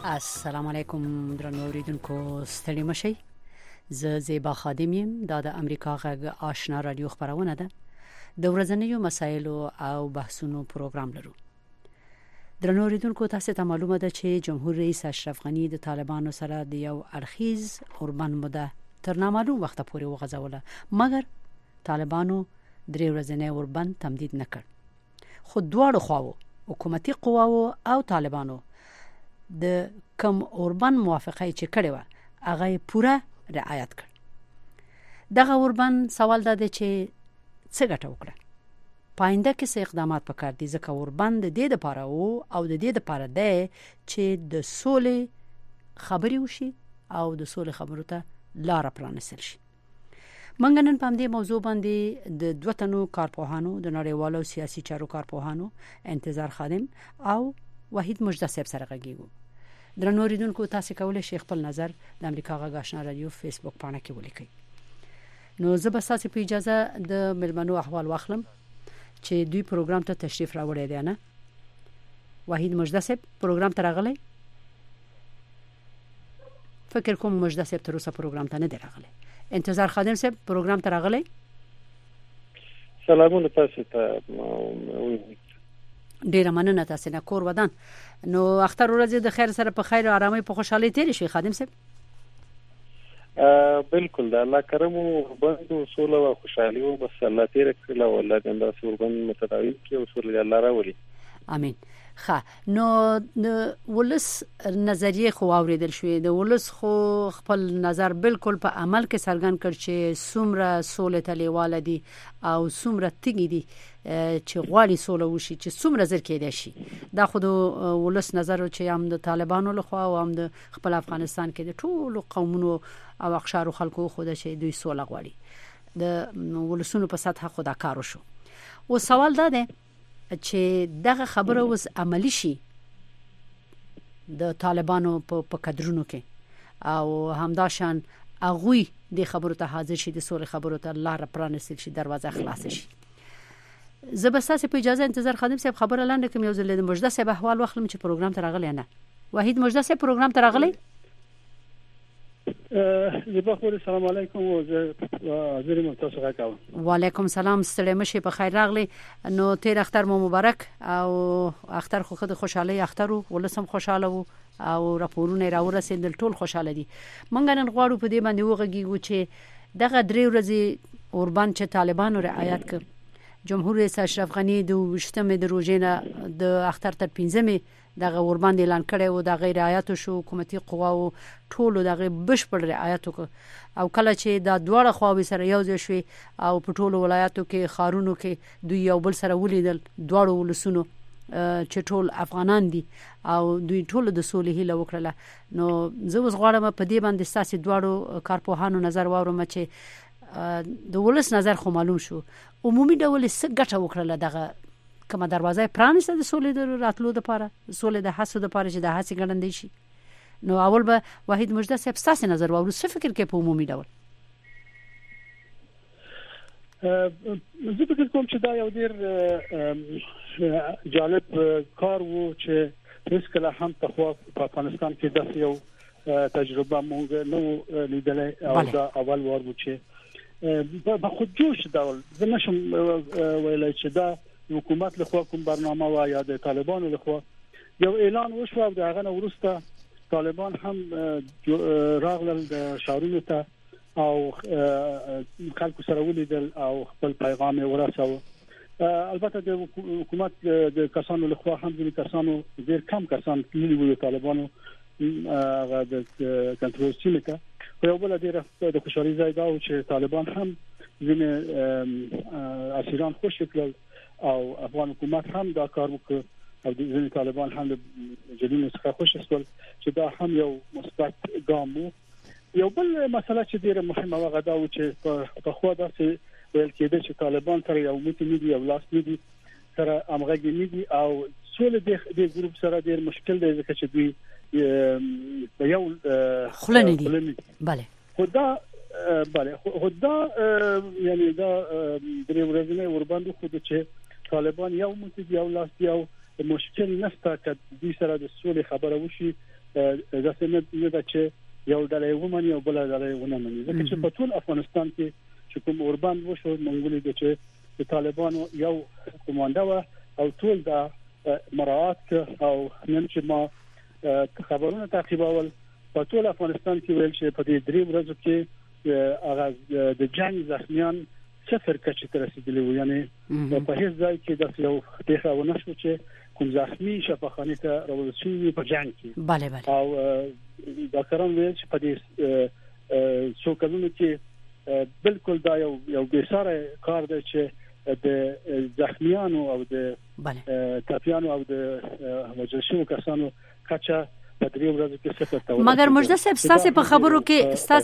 السلام علیکم درنو اوریدونکو ستړي مشئ. زه زیبا خادم یم. دا د امریکا غږ آشنا رادیو خبرونه ده. د ورځنیو مسایلو او بحثونو پروګرام لرو. درنو اوریدونکو تاسو ته معلومه ده چې جمهور رئیس اشرف غنی د طالبانو سره د یو اړخیز اوربند موده تر نامعلوم وخت پورې وغځوله، مګر طالبانو درې ورځنی اوربند تمدید نکړ. خو دواړو خواو حکومتي قواو او طالبانو د کم اوربند موافقه چې کړې و هغه پوره رعایت کړ. دغه اوربند سوال ده چې څه ګټه وکړه. پاینده کې څه اقدامات وکړ دي ځکه اوربند د دې لپاره او د دې لپاره ده چې د سولې خبرې وشي او د سولې خبرو ته لار پرانیستل شي. منګ نن په دې موضوع باندې د دوه تنو کارپوهانو د نړیوالو سیاسي چارو کارپوهانو انتظار خادم او وحید مجده صاحب سره غږیږو. درنو اوریدونکو تاسو کولای شئ خپل نظر د امریکا غږ آشنا رادیو فیسبوک پاڼه کې ولیکئ. نو زه به تاسو په اجازه د ملمنو احوال واخلم چې دوی پروګرام ته تشریف راوړی دی. نه وحید مجده صاحب پروګرام ته راغلی؟ فکر کوم مجده صاحب تر اوسه پروګرام ته نه دی راغلی. انتظار خادم صاحب پروګرام ته راغلی؟ سلامونه تاسو ته. ډیره مننه تاسو نه کور ودان. نو اختر ورځ د خیر سره په خیر او آرامۍ په خوشحالۍ تیر شي خادم صاحب. بالکل د الله کرم او بند او سوله او خوشحالي او بس الله تیر کړل او الله دې دا سوربند متداوم کړي او سوله الله راولي. امين. نو د ولس نظریه خو اوریدل شوې. د ولس خو خپل نظر بالکل په عمل کې څرګند کړ چې څومره سولې ته لیواله دي او څومره تګي دي چې غواړي سوله وشي چې څومره زر کېدای شي. دا خو د ولس نظر چې هم د طالبانو لخوا او هم د خپل افغانستان کې د ټولو قومونو او اقشارو خلکو خو د شي دوی سوله غواړي. د ولسونو په سطح خدا کارو شو. او سوال دا دی چې دغه خبره اوس عملی شي د طالبانو په کډرونو کې او همداشان اغوی د خبرو ته حاضر شي، د سولې خبرو ته لار پرانیستل شي، دروازه خلاص شي. زه به تاسو په اجازه انتظار خادم صاحب خبره لاندې کوم. یو ځل د مجده صاحب احوال واخلم چې پروګرام ته راغلی. نه وحید مجده صاحب پروګرام ته راغلی؟ السلام علیکم او حاضر یم تاسو راکاو. وعلیکم السلام. ستړي مشي په خیر راغلی. نو تیر اختر مو مبارک او اختر خو خود خوشاله اختر ولسم خوشاله وو او راپورونه راورسېدل ټول خوشاله دي. مونږ نن غواړو په دې باندې وغږیږو چې دغه درې ورځې اوربند چې طالبانو رعایت کړ. جمهور رئیس اشرف غنی د 28مې د روزنه د اختر تر 15مې دغه اوربند اعلان کړی او د غیر رعایت شو. حکومتي قواو ټولو دغه بشپړ رعایت وکړ او کله چې دا دواړه خواوې سره یو ځای شوي او په ټولو ولایاتو کې خارونو کې دوی یو بل سره ولیدل، دواړو ولسونو چې ټول افغانان دي او دوی ټول د سولې هیله وکړه. نو زه اوس غواړم په دې باندې ستاسو دواړو کارپوهانو نظر واورم چې د ولس نظر خو معلوم شو. عمومي ډول څه ګټه وکړه دغه کومه دروازه پرانیسته د سولې د راتلو لپاره، سولې د حسو لپاره چې د حسي ګڼندې شي. نو اول به وحید مجده صاحب ستاسو نظر واورو. څه فکر کې په عمومي ډول؟ زه فکر کوم چې دا یو ډیر جالب کار وو چې هیڅ کله هم په افغانستان کې داسې یو تجربه مونږ نو لیدلې او دا اول وار وو چې په خود جوش ډول زه نشم ویلای چې دا حکومت له خوا کوم برنامه و یا د طالبانو له خوا یو اعلان وشو او دغه وروسته طالبان هم راغلل د شاورونو ته او خلکو سره ولیدل او خپل پیغام یې ورساوه. البته د حکومت د کسانو له خوا هم د کسانو ډیر کم کسان کلیدي وو طالبانو هغه د کنټرول سیمه ته. یو بل ډیر د خوشحالي ځای دا و چې طالبان هم ځینې اسیران خوشی کړل او افغان حکومت هم دا کار وکړ او د ځینې طالبان هم د جديونو څخه خوشی شول چې دا هم یو مثبت ګام وو. یو بل مسله چې ډیره مهمه و غدا و چې په خو داسې ویل کېده چې طالبان سره یو میټینګ او لاس میډي سره امغږی میډي او سولې د ګروپ سره ډیر مشکل دی ځکه چې دوی یو خلنی دي. بله خدا یعنی دا درې ورځې ورباندې خو چې طالبان یو متدي او لاس یو مشکل نشته چې دوی سره د سولې خبره وشي ځکه نه چې یو ډلې ومني او بل ډلې ونه مني ځکه چې په ټول افغانستان کې چې کوم اوربند وشو منګولي د چې د طالبانو یو کمانډه او ټول دا مراعات او نن چې ما خبرونه تعقیبول په ټول افغانستان کې ویل چې په دې 3 ورځو کې هغه د جنگ زخمیان صفر کچې ته رسیدلی وو یعنی په هیڅ ځای کې د یو پیښه ونه شو چې کوم زخمی شفاخانه ته راوړل شي په جنگ کې bale او ډاکټران ویل چې په دې څو کلونو کې بالکل دا یو بیساره کار دی چې د زخمیانو او د ټاپیانو او د وژل شوو کسانو کچه مګر مجده صاحب ستاسو په خبرو کې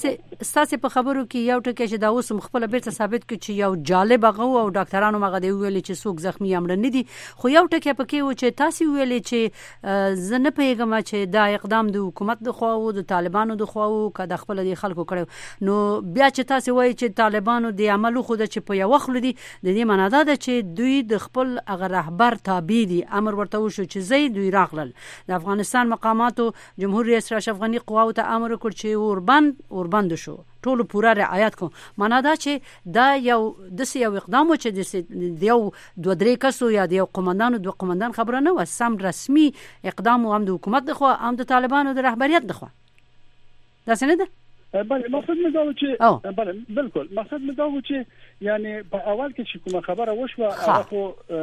یو ټکی چې دا اوس خپل بیرته ثابت کړي چې یو جالب غو او ډاکټرانو مغه دی ویل چې څوک زخمی امر نه دي خو یو ټکی پکې و چې تاسو ویل چې زنه پیغام چې دا اقدام د حکومت د خوا او د طالبانو د خوا او کله خپل د خلکو کړو نو بیا چې تاسو وایي چې طالبانو د عملو خو د چې په یو وخت لدی د دې معنا ده چې دوی د خپل هغه رهبر تابع دي امر ورته وشو چې زی دوی راغلل د افغانستان مقاماتو جمهور رئیس اشرف غنی قواو ته امر وکړ چې اوربند شو ټول پورا رعایت کو معنا دا چې دا یو اقدام چې د یو 2-3 کسو یا د یو قومندان خبره نه و سم رسمي اقدام هم د حکومت د خوا هم د طالبانو د رهبریت د خوا دا څنګه ده بله مقصد مې دا و چې بله بالکل مقصد مې دا و چې یعنی په اول کې چې کومه خبره وشوه هغه خو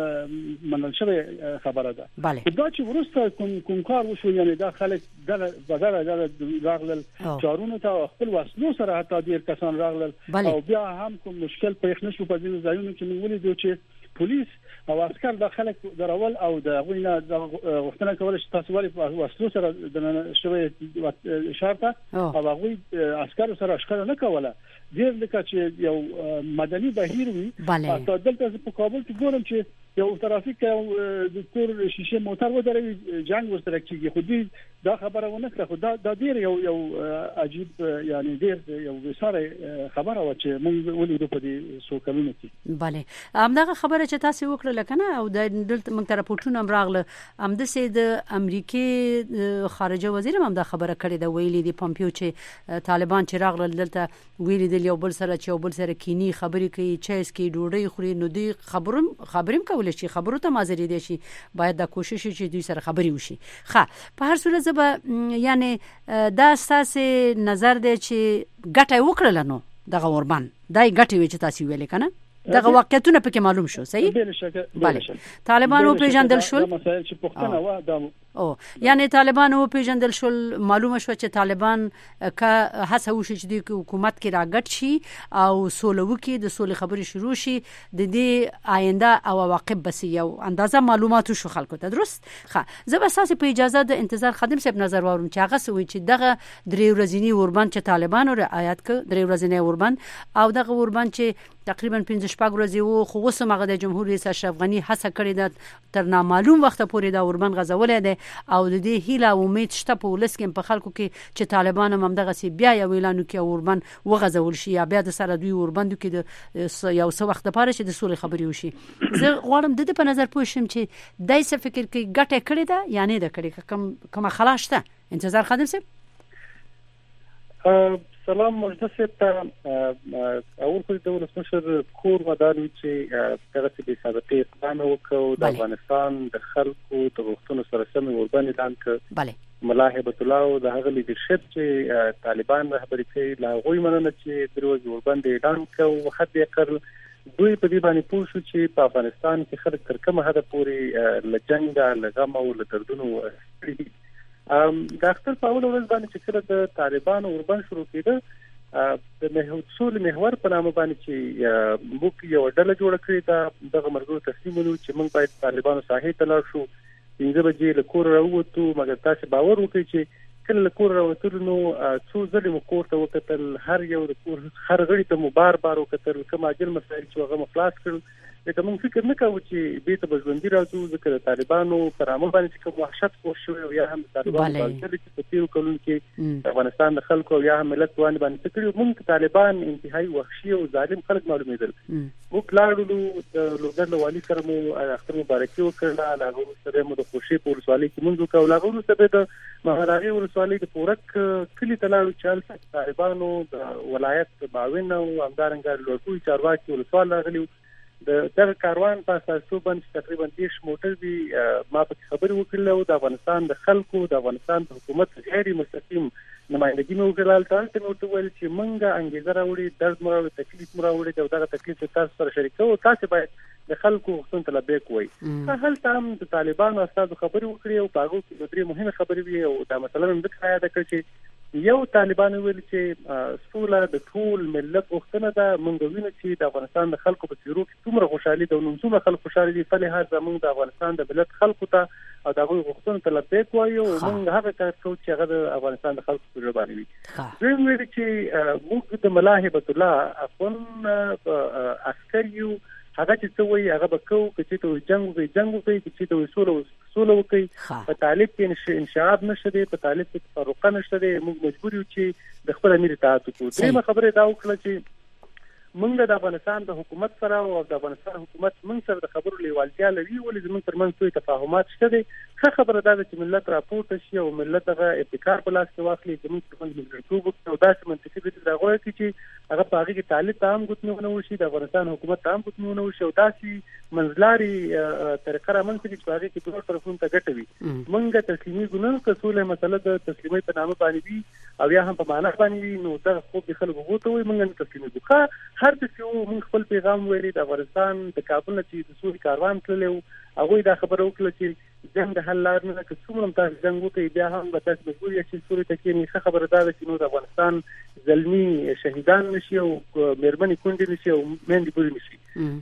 منل شوی خبره ده دا چې ورسته کوم کار وشو یعنی دا خلک بدل راغلل چارونو ته خپل وسلو سره حتی ډیر کسان راغلل او بیا هم کوم مشکل پیښ نشو په دې ځایونو کې موږ ولیدو چې پولیس او عسكر د خلک درول او د غوینه غوښتنه کوله چې تاسو ولې وسلو سره د شوی اشاره او هغه عسكر سره اشاره نه کوله ډیر لکه چې یو مدني بهیر وي تاسو دلته په کابل کې ګورم چې یو ترافیک د تور شیشه موټر ودروي جنگ ورسره کیږي خو دې دا خبره ونه کړه خو دا ډیر یو عجیب یعنی ډیر یو وساره خبره و چې موږ ولیدو په دې څو کلونو کې bale همدغه خبره چې تاسو وکړه لکنه او د دلته موږ ته راپورټونه راغله د امریکای خارجه وزیر هم دا خبره کړې ده ویلي دی پومپیو چې طالبان چې راغله دلته ویلي دی یو بل سره کینی خبرې کوي چایس کې ډوډۍ خوري نو دی خبرم کول شي خبرو ته مازری دي شي باید دا کوشش چې دوی سره خبري وشي ښه په هر صورت زب یعنی دا اساس نظر دی چې ګټه وکړل نو دغه اوربند دای ګټه وی چې تاسو ویل کنه دغه واقعیتونه پکې معلوم شو صحیح بله طالبانو پیژندل شول مسائل چې پښتنه و دا یعنی طالبانو پیژندل شول معلومه شو چې طالبان که هڅه وشي چې د حکومت کې راګټ شي او سولو کې د سولې خبرې شروع شي د دې آینده او عواقب بس یو اندازه معلومات شو خلکو ته درست ښه زه به اساس په اجازه د انتظار خادم صاحب نظر وورم چې هغه سوي چې دغه 3 ورځې اوربند چې طالبانو رعایت ک 3 ورځې اوربند او دغه اوربند چې تقریبا 15 ورځې وو خو اوس مغه د جمهور رئیس اشرف غنی هڅه کړې ده تر نامعلوم وخت پورې دا اوربند غزولې ده او د دې هیله او امید شته په ولس کې په خلکو کې چې طالبان هم دغه سی بیا یو اعلان کوي اوربند وغزول شي یا بیا د سره دوی اوربند کې د یو څو وخت لپاره چې د سولې خبري وشي زه غواړم د دې په نظر پوښیم چې دای څه فکر کوي ګټه کړې ده یا نه ده کړې کوم خلاصته انتظار خادم صاحب سلام مجدد ته اول خو د ولسمشر کور ودانوي چې دغه چې سابقه اقدام وکړو د افغانستان د خلکو د غوښتنو سره سم اوربند اعلان کړ ملاحبه الله او د هغه لیدرشپ چې طالبان رهبری کوي لا غوي مننه چې دروځ اوربند اعلان کړو وخت یې کړ دوی په دې باندې پوه شو چې په افغانستان کې خلک تر کومه حد پورې لجنګ لغم او لدردونو دا اختر په اول ورځ باندې چې کله د طالبانو اوربند شروع کېده د محور محور په نامه باندې چې موږ یو ډله جوړ کړې ده دغه مرګو تسلیم ونیو چې موږ باید طالبانو ساحې ته لاړ شو 15 بجې له کور راووتو مګر تاسو باور وکړئ چې کله له کور راوتل نو څو ځلې مو کور ته وکتل هر یو د کور هر غړي ته مو بار وکتل کوم اجل مسایل چې هغه مخلاص کړل لکه موږ فکر نه کوو چې به ته بژوندي راځو ځکه د طالبانو کرامه باندې کوم وحشت خور شوی او یا هم طالبانو باندې چې په تیرو کلونو کې افغانستان د خلکو یا هم ملت باندې تکړه موږ طالبان انتهایی وحشي او ظالم خلک معلومېدل. موږ لاړو د لوګر والي سره مو اختر مبارکي وکړه، لاغو سره مو د خوشي په ولسوالۍ کې موږ وکړو، لاغو سره د مهاراجي ولسوالۍ د پورک کلی ته لاړو چې طالبانو د ولایت معاون او همدارنګه لوړپوړي چارواکي ولسوال راغلي د دغه کاروان په اساس باندې تقریبا 10 موټر دي. ما په خبرې وکړل او د افغانستان د خلکو د افغانستان د حکومت غیر مستقیم نمائندګي مو وکړل. تاسو ته ویل چې مونږه انګیزه راوړي، درد مو راوړي، تکلیف مو راوړي او دغه تکلیف تاسو سره شریکو، تاسو باید د خلکو غوښتنې ته لبیک وای. هلته هم د طالبانو استاد خبرې وکړي او هغه کې درې مهمه خبرې وي او دا مثلا د ځای د کړي یو طالبان ویل چې سوله د ټول ملت غوښتنه ده. موږ وینو چې د افغانستان د خلکو په تیرو کې څومره خوشحالي ده او نن څومره خلک خوشاله دي، په لحاظ موږ د افغانستان د ملت خلکو ته او د هغوی غوښتنو ته لبیک وایو او موږ هغه کار کوو چې هغه د افغانستان د خلکو په ژبه وي. دوی ویل چې موږ د ملاحبت الله افغان عسکر یو، هغه چې څه وایي هغه به کوو، چې ته جنگ وکړي، چې ته سوله وکړي. په طالب کې انشعاب نشته دی، په طالب کې تفرقه نشته دی، موږ مجبور یو چې د خپل امیر اطاعت وکړو. دغه خبره دا وکړه چې موږ د افغانستان د حکومت سره او د افغانستان حکومت موږ سره د خبرو لیوالتیا لري، ولې زموږ ترمنځ څه تفاهمات شته دي. ښه خبره ده چې ملت راپورته شي او ملت هغه ابتکار په لاس کې واخلي، زموږ ترمنځ ملګرتوب او داسې منطقي دي راغلی چې هغه په هغه کې طالب ته هم ګوتنونه وشي، د افغانستان حکومت ته هم ګوتنونه وشي او داسې منځلاري طریقه رامنځته کړي چې هغه کې ټول طرفونو ته ګټه وي. موږ تسلیمي ګناه کسوله مسله د تسلیمي په نامه باندې وي او یا هم په معنا باندې وي، نو دا خو به خلکو غوته وي موږ تسلیمي ګوخه هر څه موږ خپل پیغام ویلي د افغانستان د کابل چې د سوري کاروان تللی هغه دا خبره وکړه چې جنگ د حل لار نه که څومره تاسو جنگ وکړي بیا هم به تاسو مجبور یې چې سوري ته کې نه خبره ده چې نو د افغانستان ځلمي شهیدان نشي او مېرمنې کونډې نشي او مېندې بوري نشي.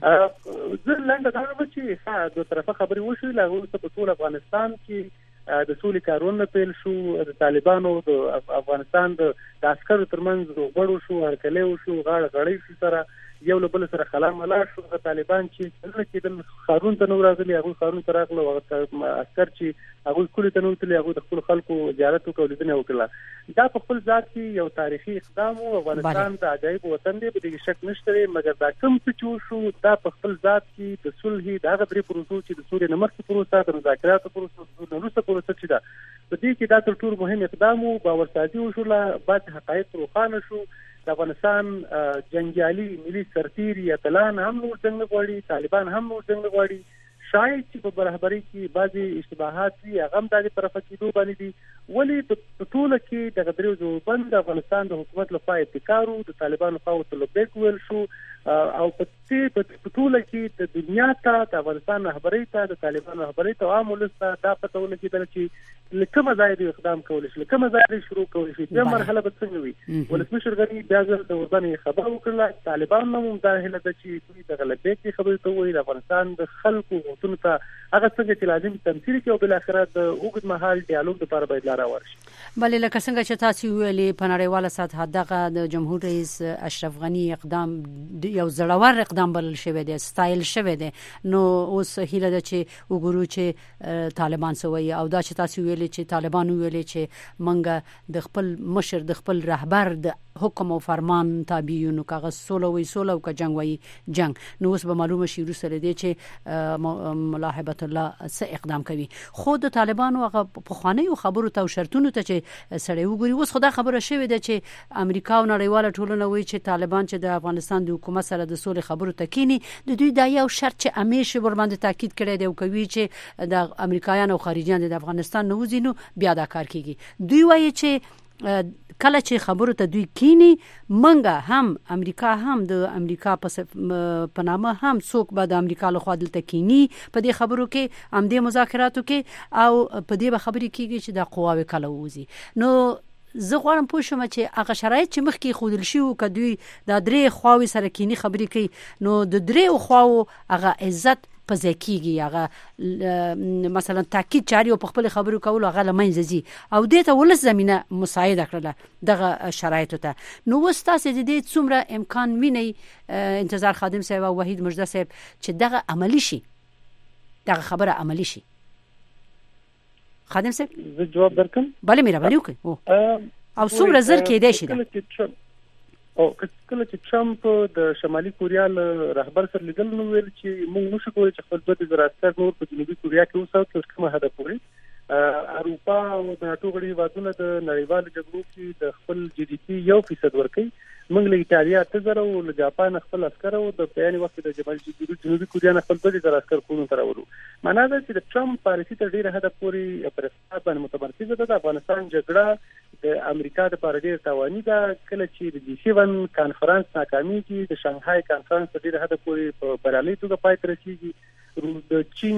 زه لاندې دا وایم چې د طرفه خبرې وشوي لا غوښته په ټول افغانستان کې د سولې کارونه پیل شو، د طالبانو د افغانستان د عسکرو ترمنځ روغبړ شو، هرکلی شو، غاړه غړۍ شو، سره یو له بل سره خلا ملاړ شو. طالبان چې څنګه کېدل خارون ته نو راغلي، هغه خارون ته راغله او عسكر چې هغه کلی ته نو تللی، هغه د خپل خلکو زیارت وکړ، لیدنه وکړه. دا په خپل ذات کې یو تاریخي اقدام او افغانستان د عجایب وطن دی، به دې شک نشته، مګر دا کوم څه شو دا په خپل ذات کې د صلح د هغه درې پروسو چې د سوري نمرته پروسه، د مذاکراتو پروسه، د روسه پروسه چې دا په دې کې دا تر ټولو مهم اقدام او باورسازي وشوله. بعد حقایق روښانه شو، د افغانستان جنگیالي ملي سرتیر یا تلان هم نور جنگ غواړي، طالبان هم نور جنگ غواړي. شاید چې په برابرۍ کې بعضي اشتباهات وي، هغه هم د طرفه کېدو باندې دي، ولې په ټوله کې د غدریو ځوابند د افغانستان د حکومت لخوا ابتکار او د طالبانو لخوا طلبیک ویل شو او په ټوله کې د دنیا ته د افغانستان رهبرۍ ته د طالبانو رهبرۍ ته عام ولسته دا پته ولګېدل چې لکه ځای اقدام کول شي، لکه ځای شروع کول شي. د مرحله به څنګه وي؟ ولسمشر غني بیا د وربنې خبر وکړه، طالبان نوم دا هله د چې د غلبې کې خبرې ته وایي د افغانستان د خلکو غوښتنو ته هغه څنګه چې لازم تمثيل کوي او بل اخر د اوږد مهال ډیالوګ لپاره باید لاره ورشي. بلې لکه څنګه چې تاسو ویلي په نړیواله سطح دغه د جمهور رئیس اشرف غنی اقدام یو زړور اقدام بلل شوی دی، ستایل شوی دی، نو اوس هیله ده چې وګورو چې طالبان سوي او دا چې تاسو ویلي چې طالبان ویلي چې منګه د خپل مشر د خپل رهبر د حکم او فرمان تابع یو، نو کاغذ سوله وی سوله او که جنگ وی جنگ. نو اوس به معلومه شي روسره دی چې ملاحبت الله څه اقدام کوي. خو د طالبانو هغه په خواني خبرو ته او شرطونو ته چې سړی وګوري، اوس خدا خبره شوې ده چې امریکا او نړیواله ټولنه وایي چې طالبان چې د افغانستان د حکومت سره د سولې خبرو ته کینی، د دوی دا یو شرط چې همیشه ور باندې تاکید کړی دی او کوي چې د امریکایانو او خارجيان د افغانستان نه وزینو بیا دا کار کیږي. دوی وایي چې کله چې خبرو ته دوی کینی، منګه هم امریکا هم د امریکا په نامه هم څوک به د امریکا له خوا دلته کینی په دې خبرو کې، هم دې مذاکراتو کې، او په دې به خبرې کیږي چې د قواوې کله وځي. نو زه غواړم پوه شم چې هغه شرایط چې مخکې ښودل شي که دوی د درې خواوې سره کینی خبرې کوي، نو د درې خواو هغه عزت په ځکیږي هغه مثلا تاکید چاري او په خپل خبرو کول هغه لمنځي او دې ته ولس زمينه مساعده کړله دغه شرایط ته نو وستاسو د دې څومره امکان ویني انتظار خادم صاحب او وحید مجده صاحب چې دغه عملی شي دغه خبره عملی شي خادم صاحب زه جواب درکم بله مهرباني وکړئ او څومره زر کېدای شي او کله چې ټرمپ د شمالي کوریا رهبر سره لیدل نو ویل چې موږ نشو کولای چې خپل 2000 عسكر نور په جنوبي کوریا کې وساتو تر کومه حد پورې اروپا او د ناتو غړي هیوادونه د نړیوال جګړو کې د خپل جی ډي پی 1% ورکړي موږ له ایتالیا 8000 او له جاپان خپل عسكر او د بیان وخت د جنوبي کوریا خپل 2000 عسكر کولو تر ورو معنا ده چې د ټرمپ پالیسي تر ډیره حد پورې پر اساس باندې متمرکز ده د افغانستان جګړه د امریکا د پاره ډیر توانی ده کله چې د جی 7 کانفرنس ناکامي کې د شانګهای کانفرنس تر ډیره حد پورې په برالۍ توګه پای ته رسیږي د چین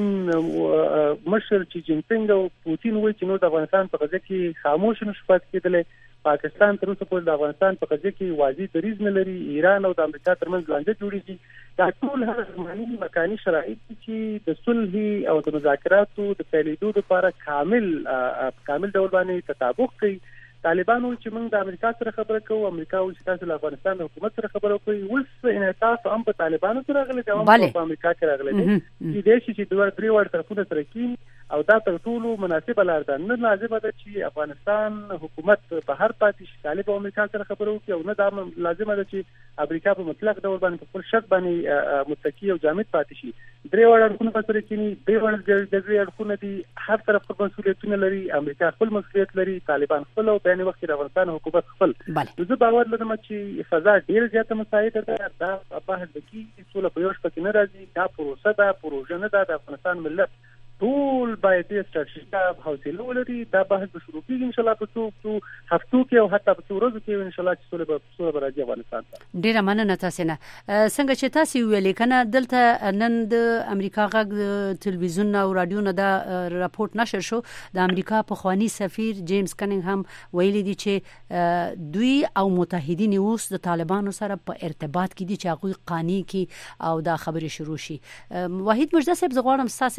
مشر چې جین پینګ او پوتین وایي چې نو د افغانستان په قضیه کې خاموش نشو پاتې کېدل پاکستان تر اوسه پورې د افغانستان په قضیه کې واضح دریځ نه لري ایران او د امریکا ترمنځ لانجه جوړیږي دا ټول هغه زماني مکاني شرایط چې د صلح او د مذاکراتو د پیلېدو لپاره کامل ډول باندې تطابق کوي طالبانو چې موږ د امریکا سره خبره کوو امریکا او چې تاسو د افغانستان د حکومت سره خبره کوي اوس انعطاف هم په طالبانو سره راغلی دی او په امریکا کې راغلی دی چې د شي چې دوه درې وړ طرفونه سره کېني او دا تر ټولو مناسبه لار ده نه لازمه ده چې افغانستان حکومت په هر پاتې شي طالب او امریکا سره خبرو کوي او نه دا لازمه ده چې امریکا په مطلق ډول باندې په خپل شرط باندې متکی او جامد پاتې شي درې وړ اړخونه سره کېني درې وړ جګړې اړخونه دي هر طرف خپل مسؤلیتونه لري امریکا خپل مسؤلیت لري طالبان خپل او په وخت کې د افغانستان حکومت خپل زه باور لرم چې فضا ډیر زیاته مساعده ده دا په هغه کې څول په یو شپه کې نه راځي دا پروسه ده پروژه نه ده د افغانستان ملت ټول باید د ستراتیژیک حوصله ولري دا بحث به شروع کیږي ان شاء الله په څو هفتو کې او حتی په څو ورځو کې ان شاء الله چې څول به راځي افغانستان ته ډیره مننه تاسو نه څنګه چې تاسو ویلې کنه دلته نن د امریکا غږ تلویزیون او رادیو نه دا راپورټ نشر شو د امریکا په خوانی سفیر جیمز کنینګهم ویلي دي چې دوی او متحدین اوس د طالبانو سره په ارتباط کې دي چې هغه قانوني کې او دا خبرې شروع شي وحید مجده صاحب زغوارم تاسو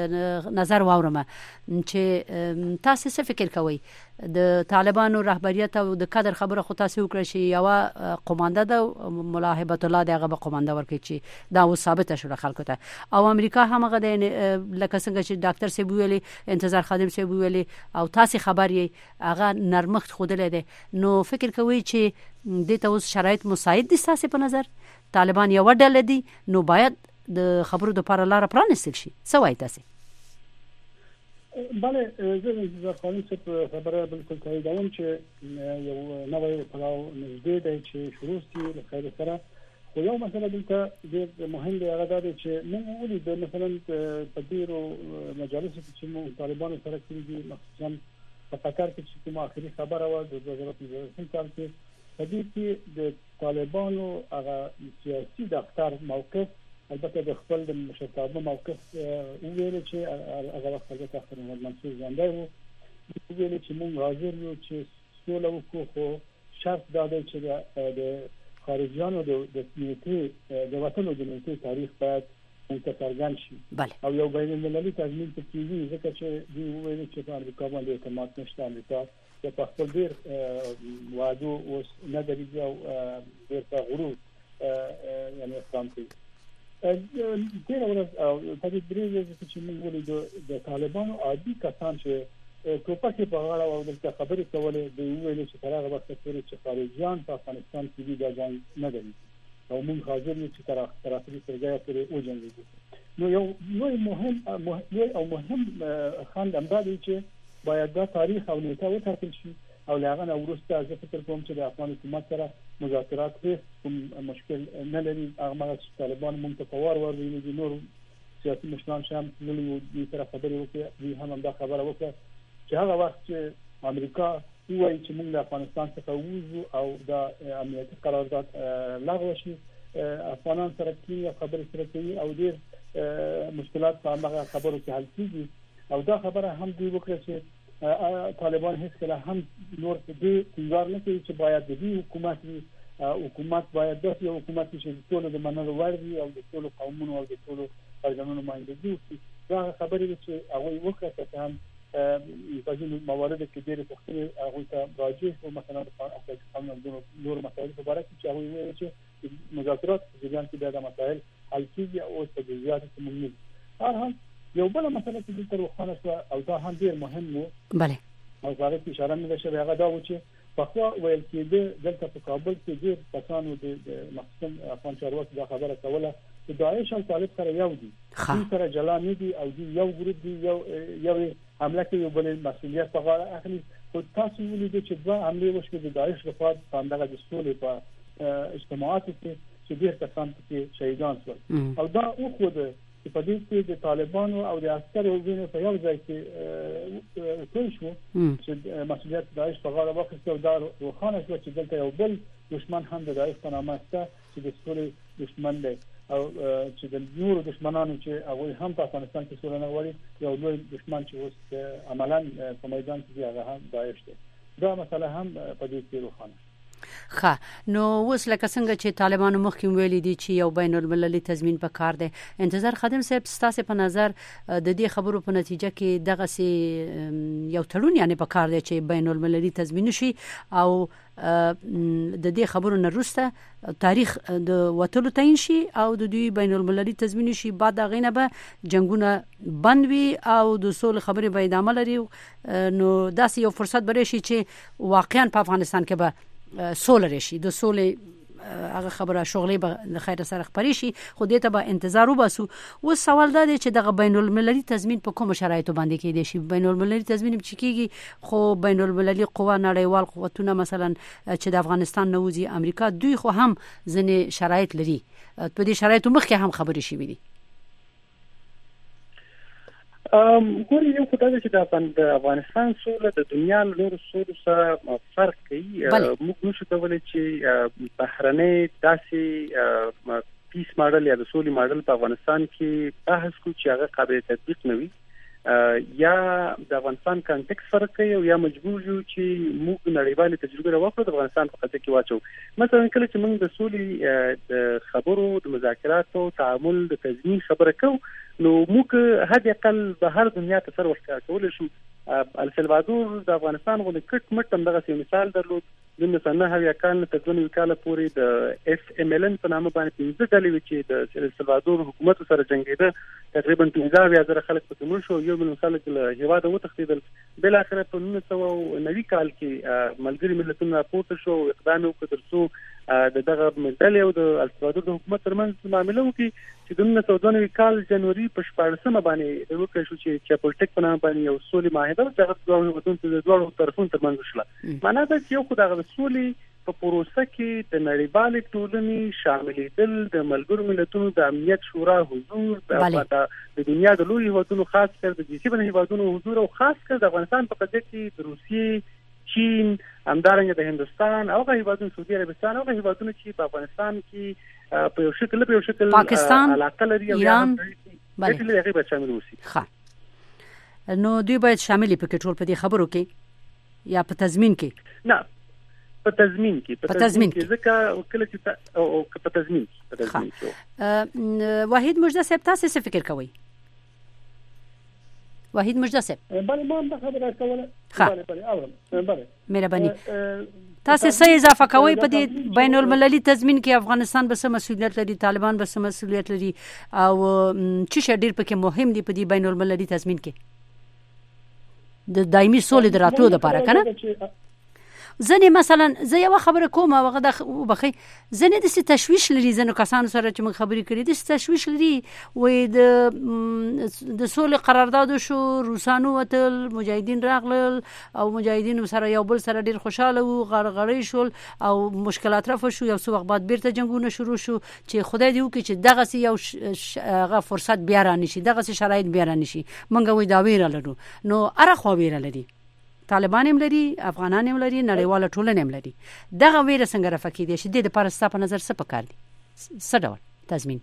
نظر واورم چې تاسو څه فکر کوئ د طالبانو رهبریت او د کادر خبره خو تاسو وکړئ چې یو قومانده د ملاحبت الله دغه به قومانده ورکړي چې دا و ثابت شول خلکو ته او امریکا هم هغه د لکه څنګه چې ډاکټر سی ویلي انتظار خادم سی ویلي او تاسو خبر یې هغه نرمخت خودلې ده نو فکر کوئ چې د توس شرایط مساعد دي تاسو په نظر طالبان یو ډله دي نو باید د خبرو د لپاره لار پرانستل شي څه وایي تاسو بله زه انتظار خادم څه خبره بالکل تاییدوم چې یو نوې پلاو نږدې دی چې شروع شي له خیر سره خو یو مسله دلته ډېر مهم دی هغه دا دی چې موږ ولیدو مثلا په ډېرو مجالسو کې چې موږ طالبانو سره کېږي مخصوصا په قطر کې چې کومه آخري خبره وه د 2015 کال کې په دې کې د طالبانو هغه سیاسي دفتر موقف البته د خپل د مشرتابه موقف ویل چې هغه وخت د تخر محمد منصور ځانډای وو ویل چې موږ حاضر یو چې سوله وکړو خو شرط دا دی چې د خارجيانو د نیټه د وطن د نیټه تاریخ باید متفرغان شي او یو بین المللي تضمین پکې وي ځکه چې دی ویل چې په امریکا باندې اعتماد نشته امریکا په خپل ډیر وعده اوس نه درېږي او ډیر په غرور یعنی اسلام کوي ډیر ورځ او په دې درې ورځې چې موږ ولیدو د طالبانو عادي کسان چې ټوپک په غاړه او د خبرې کولې د ویلو چې تر هغه وخت پورې چې خارجيان په افغانستان کې د ځان نه دري او موږ حاضر یو چې تر اخري سرګیا پورې وځنګو نو یو مهم خاند امدادي چې باید دا تاریخ او نیټه وټاکل شي او لاغه نو ورسته زه فکر کوم چې د افغان حکومت سره مذاکرات هیڅ مشکل نه لري هغه چې طالبان مونږ ته پوار ورولي دي نور سیاسي مشران شام نو دې سره خبرې وکړي دوی هم دا خبره وکړه چې هغه وخت چې امریکا وایي چې موږ د افغانستان څخه وځو او د امنیتي قرارداد لغوه شي افغانان سره کې خبرې سره کوي او ډېر مشکلات په هغه خبرو کې حل کیږي او دا خبره هم دوی وکړه چې طالبان هیڅ کله هم نور دې ټینګار نه کوي چې باید د حکومت باید داسې حکومت چې ټول د منلو وړ وي او د ټول قومونو او د ټول قانون نمایندګي وکړي دا خبرې چې هغه وکړه چې هم په ځینو مواردو کې ډېر پوښتنې هغه ته راځي او مثلا په اساس قانون نور مسایل په اړه چې هغه وایي چې مذاکرات په ځان کې دا مسایل حل کیږي او په جزئیات کې موږ هر هم یو بل مسله چې تر وخت نه او دا هم ډېر مهم و بله او هغه چې اشاره مې شوی هغه دا و چې په خو ویل کېده دلته په کابل کې ډېر کسانو د مخصوص افغان چارواکو دا خبره کوله چې داعش او طالب سره یو دي سره جلا نه دي او یو ګروپ دي یو حمله کوي بل مسؤلیت په غاړه اخلي خو تاسو ولیدئ چې دا حمله وشوه د داعش لخوا په دغه د سولې په اجتماعاتو کې چې ډېر کسان کې شهیدان شول او دا خو د په دې کې د طالبانو او د عسکرو وینې په یو ځای کې ټول شو چې مسؤلیت داعش په غاړه واخیسته او دا روښانه شو چې دلته یو بل دشمن هم د داعش په نامه شته چې د سولې دشمن دی او چې د نورو دشمنانو چې هغه هم په افغانستان کې سولې نه غواړي یو لوی دشمن چې اوس عملاً په میدان کې هغه هم داعش دی دا مسله هم په دې کې روښانه نو اوس لکه څنګه چې طالبانو مخکې ویلي دي چې یو بین المللي تضمین په کار دی انتظار خادم صاحب ستاسو په نظر د دې خبرو په نتیجه کې دغه سي یو تړون یعنی په کار دی چې بین المللي تضمین شي او د دې خبرو نه وروسته تاریخ د وټلو تعین شي او د دوی بین المللي تضمین شي بعد غینه به جنگونه بند وي او د سول خبرې به ادامه لري نو داسې یو فرصت بری شي چې واقعا په افغانستان کې به سولر شي د سولې هغه خبره شغلې به د خیر سره خبري شي خو دې ته به انتظار وباسو و سوال دا دی چې دغه بین المللي تضمین په کوم شرایطو باندې کېدی شي بین المللي تضمین چې کېږي خو بین المللي قوا نړیوال قوتونه مثلا چې د افغانستان نوځي امریکا دوی خو هم ځنې شرایط لري په دې شرایطو مخکې هم خبري شي وي ګوري یو خدای چې د افغانستان سوله د دنیا له نورو سولو سره فرق کوي موږ نشو کولای چې بهرنۍ داسې پیس ماډل یا د سولې ماډل په افغانستان کې بحث کوو چې هغه قابل تطبیق نه وي یا د افغانستان کانټیکس فرق کوي او یا مجبور یو چې موږ نړیوالې تجربه راوړو د افغانستان په خاطر کې واچو مثلا کله چې موږ د سولې د خبرو د مذاکراتو تعامل د تضمین خبره کوو نو موږ هدي اقل به هر دنیا ته سر ورکړ کول شو السلوادور د افغانستان غو کټ مټ هم دغه مثال درلود د مثلا هغه کال ته د وکاله پورې د اف ام ال ان په نامه باندې 15 ډلې چې د السلوادور حکومت سره جنگیده تقریبا 15,000 خلک په تمون شو یو بل خلک له هیواد وتښتیدل بل اخر په 1990 کال کې ملګری ملتونو راپورته شو اقدام وکړ ترڅو دغه ملت او د السلوادور د حکومت ترمنځ معاملې وکړي چې د 1992 کال جنوري په 14مه باندې وکړ شو چې چاپلټک په نامه باندې یو سولې معاهده چې دوه وطن د دوه طرفونو ترمنځ شله معنی دا چې یو خدای د سولې په پروسه کې د نړیوالې ټولنې شاملېدل د ملګرو ملتونو د امنیت شورا حضور د دنیا د لوی هیوادونو خاص کر د جی7 هیوادونو حضور او خاص کر د افغانستان په قضیه کې د روسیې چین همدارنګه د هندستان او هیوادونو سعودي عربستان او هیوادونو چې په افغانستان کې په یو شکل پاکستان علاقه لري او ایران بله هغه به شامل وي نو دوی باید شامل په ټول په دې خبرو کې یا په تضمین کې نه په تضمین کې ځکه کله چې او په تضمین کې واحد مجده صاحب تاسو څه فکر کوئ واحد مجده صاحب بله ما هم خبره کوله بله مهرباني تاسو څه اضافه کوئ په دې بین المللي تضمین کې افغانستان به څه مسؤلیت لري طالبان به څه مسؤلیت لري او چې ډېر پکې مهم دي په دې بین المللي تضمین کې د دایمي سولې د راتلو لپاره کنه ځنې مثلا زه یو خبره کوم هغه د وبخي ځنې د تشویش لري ځنه کسانو سره چې موږ خبرې کړې د تشویش لري وې د سولې قرارداد شو روسانو وتل مجاهدین راغلل او مجاهدین سره یو بل سره ډیر خوشاله وو غړغړې شول او مشکلات رافه شو یو څو وخت بعد بیرته جنگونه شروع شو چې خدای دې وکړي چې دغه یو هغه فرصت بیا را نشي دغه شرایط بیا را نشي موږ وې دا ویره لرو نو ارخوا ویره لري طالبان هم لري افغانان هم لري نړیواله ټولنه هم لري دغه ویره څنګه رافقې دي چې د پرستا په نظر څه پکار دي څه ډول تضمین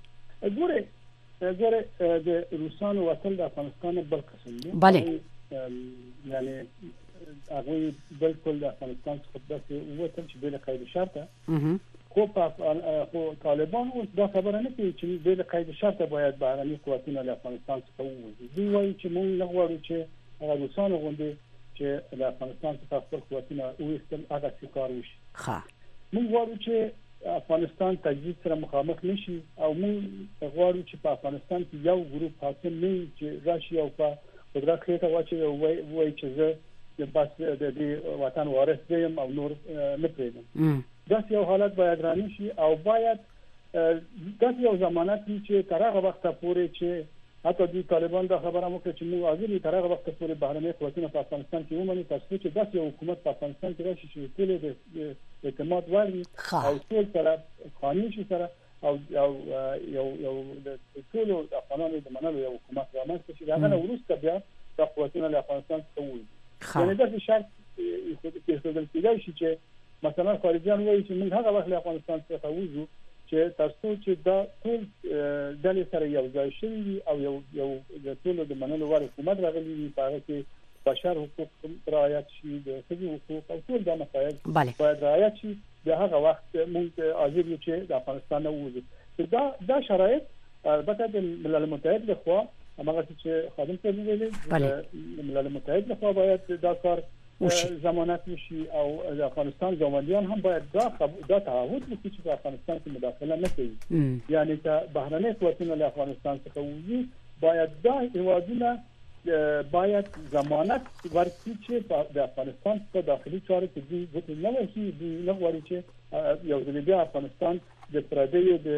ګوره د روسانو وصل د افغانستان بل قسم دی بله یعنی هغه بالکل د افغانستان څخه داسې وته چې بل قاعده شرطه خو طالبان اوس دا خبره نه کوي چې د قید شرط باید بهرني قوتونه له افغانستان څخه ووځي. دوی وایي چې موږ نه غواړو چې هغه روسانو غوندې چې له افغانستان څخه خپل قوتونه وایستل هغه څه کار وشي. موږ غواړو چې افغانستان تجدید سره مخامخ نشي او موږ غواړو چې په افغانستان کې یو ګروپ حاکم نه وي چې راشي او په قدرت کې ته واچي او وایي چې زه بس د وطن وارث یم او نور نه پرېږدم. دا یو حالت باید رانه شي او باید دا یو ضمانت وي چې تر هغه وخت پورې چې حتی د طالبان دا خبره مو چې موږ حاضر یو تر هغه وخت پورې بهرني قوتونه په افغانستان کې ومني تر څو چې داسې یو حکومت په افغانستان کې راشي چې ټول د اعتماد وړي او ټول سره قانون شي سره او یو د ټول افغانانو د منلو یو حکومت رامنځته شي. هغه نه وروسته بیا د قوتونه له افغانستان څخه ووځي. یعنی دا شرط کې څه کېدای شي چې مثلا خارجيان وایي چې موږ هغه وخت له افغانستان څخه وځو چې تاسو چې دا ټول د سره یو ځای شي او یو د ټول د منلو وړ حکومت راغلی وي په هغه کې بشر حقوق رعایت شي د ښځو حقوق او ټول د مسایل باید رعایت شي. د هغه وخت موږ حاضر یو چې د افغانستان وځو. دا شرایط البته د ملل متحد لخوا هغه چې خادم ته ویلي د ملل متحد لخوا باید دا کار ضمانت وشي او د افغانستان ګاونډیان هم باید دا تعهد وکړي چې په افغانستان کې مداخله نه کوي. یعنی چې بهرني قوتونه له افغانستان څخه وځي باید دا هیوادونه باید ضمانت ورکړي چې د افغانستان په داخلي چارو کې دوی ګټه نه وشي. دوی نه غواړي چې یو ځل بیا افغانستان د پردیو د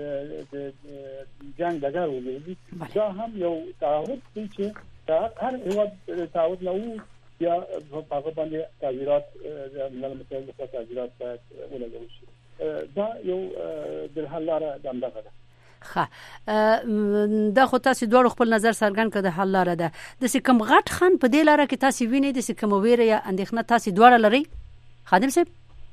جنگ دګر وګرځي. دا هم یو تعهد دی چې هر هیواد تعهد لري یا په باندې تغیرات د ملل متحد لخوا تغیرات باید ولګول شي. دا یو د حل لاره دمدغه ده. دا خو تاسو دوه خپل نظر څرګند کړه د حل لاره ده. د کوم غټ خان په دې لاره کې تاسو وینئ د کوم ویره یا اندېښنه تاسو دوه لري خادم صاحب؟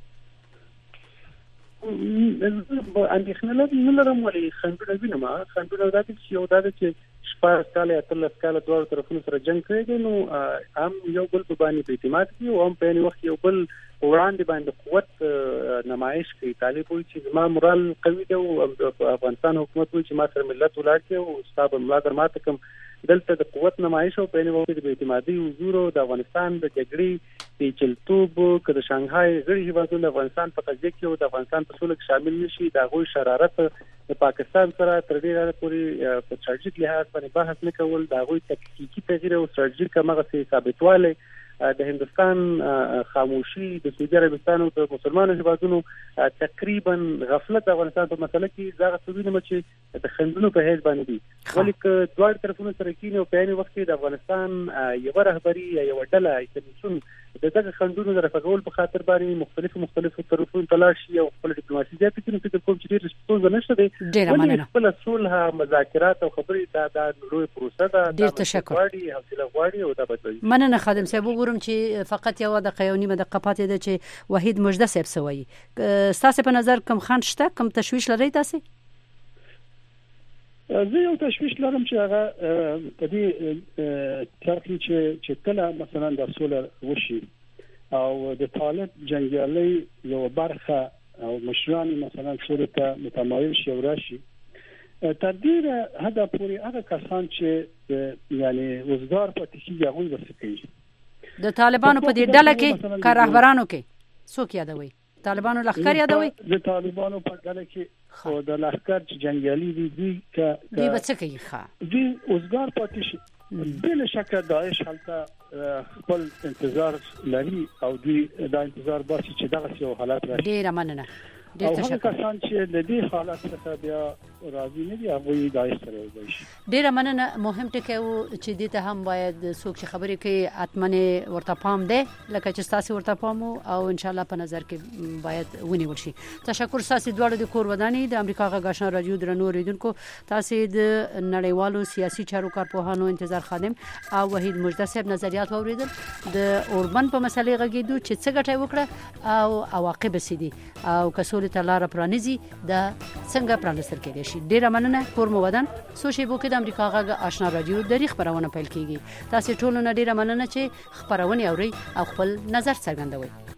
اندېښنه نه لرم ولې خنډونه وینم. خنډونه دا دي چې یو دا چې شپږ کال یا 13 کال دوه طرفونو سره جنگ کوي نو هم یو بل په باندې اعتماد کوي او هم په یو وخت یو بل وړاندې باندې قوت نمایش کوي. طالب وایي چې ما مورال قوي دی او افغانستان حکومت وایي چې ما سره ملت ولاړ دی او ستاسو ملاتړ ماته کوم دلته د قوت نمایش او په یو وخت د اعتمادي حضور د افغانستان د جګړې د چلتوب کده شانګهای غړي هیوادونو افغانستان په قضیه کې او د افغانستان په سولې شامل نشي. دا غوي شرارت د پاکستان سره تر ډیره پورې په استراتیژیک لحاظ باندې بحث نه کول. دا غوي تکتیکی تغییر او استراتیژیک هغه ثابتواله د هندستان خاموشي د سعودي عربستان او د مسلمانانو هیوادونو تقریبا غفلت د افغانستان په مسله کې ځای غوښتنه مچ د خندونو په هیڅ باندې دي. ولیک دوه طرفونو سره کېنه او په یوه وخت کې د افغانستان یو رهبری یا یو ډله ایتمسون د دغه خندونو د رفقول په خاطر باندې مختلفو طرفونو تلاش یو خپل ډیپلوماسي ځای کې نو فکر کوم چې ډېر څه نشته دي. ولې خپل صلح مذاکرات او خبرې دا لوی پروسه ده. ډېر تشکر. حوصله غواړي او دا بدوي. مننه خادم صاحب. وګورم چې فقط یو د قیونی د قپات ده چې وحید مجده صاحب سوي تاسو په نظر کوم خنډ شته کوم تشويش لري تاسو؟ زه یو تشويش لرم چې هغه په دې ترخی چې کله مثلا د سولر وشي او د طالب جنگیالي یو برخه او مشران مثلا سولر ته متمایل شي او راشي تر دې هدا پوری هغه کسان چې یعنی وزګار پاتې کیږي هغه وسکي د طالبانو په دې ډله کې کار رهبرانو کې څوک یادوي؟ طالبانو لخر یادوي؟ د طالبانو په ډله کې خو د لخر چې جنگیالي دي دوی به څه کوي؟ دوی وزګار پاتې شي. بل شک داعش حالته خپل انتظار لري او دوی دا انتظار باسي چې دغه یو حالت راشي. ډیر مننه. ډیر تشکر. کسان چې د دې حالت څخه بیا راضي نه دي هغه داعش سره وځي. ډیر مننه. مهم ټکی و چې دې ته هم باید څوک چې خبرې کوي اتمنه ورته پام ده لکه چې تاسو ورته پام او ان شاء الله په نظر کې باید ونیول شي. تشکر تاسو دواړو د کور ودانۍ د امریکا غږ آشنا رادیو درنو ریډونکو تاسو د نړیوالو سیاسي چارو کارپوهانو انتظار خادم او وحید مجده صاحب نظریات اوریدل د اوربن په مسلې غږیدو چې څه ګټه وکړه او عواقب سدي او کسول ته لار پرانیزي دا څنګه پرانستل کېږي. ډیره مننه. کور مو ودان سوشي بو کې د امریکا غږ آشنا رادیو د خبرونه پیل کیږي. تاسو ټول نه ډیره مننه چې خبرونه اوري او خپل نظر څرګندوي.